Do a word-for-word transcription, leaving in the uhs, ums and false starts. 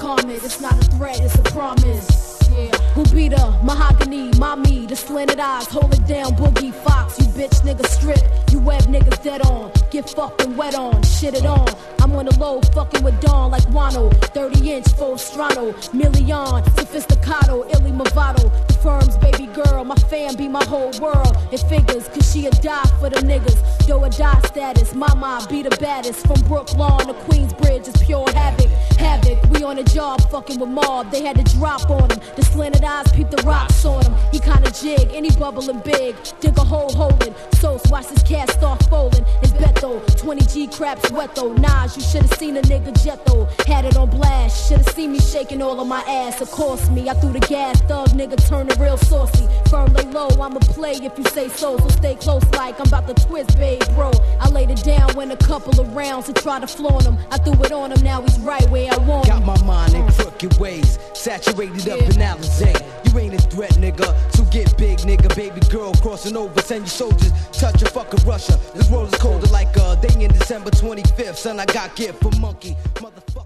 calm it. It's not a threat, it's a promise. Yeah. Who beat her? Mahogany, mommy, the slanted eyes, hold it down, Boogie Fox. You bitch nigga strip, you web niggas dead on. Get fucking wet on, shit it on. I'm on the low, fucking with Dawn like Wano. thirty inch, full strano, million, sophisticato, illy movado. The firm's baby girl, my fam be my whole world. It figures, cause she a die for the niggas. Do or die status, mama be the baddest. From Brooklyn to Queensbridge, it's pure havoc. Havoc, we on a job fucking with Mob. They had to drop on him. The slanted eyes peep the rocks on him. He kinda jig, and he bubbling big. Dig a hole holding. So watch this cat start folding. It's Beto, twenty G craps wet though. Nas, you should've seen a nigga jet though. Had it on blast. Should've seen me shaking all of my ass. Of course me, I threw the gas. Thug nigga turning real saucy. Firm lay low, I'ma play if you say so. So stay close like I'm about to twist, babe, bro. I laid it down when a couple of rounds to try to flaunt him. I threw it on him, now he's right where I want him. Got my mind in crooked ways, saturated up in Alizé. You ain't a threat, nigga, so get big, nigga. Baby girl crossing over, send your soldiers, touch a fucking Russia. This world is colder like a day in December twenty-fifth. Son, I got gift for monkey, motherfucker.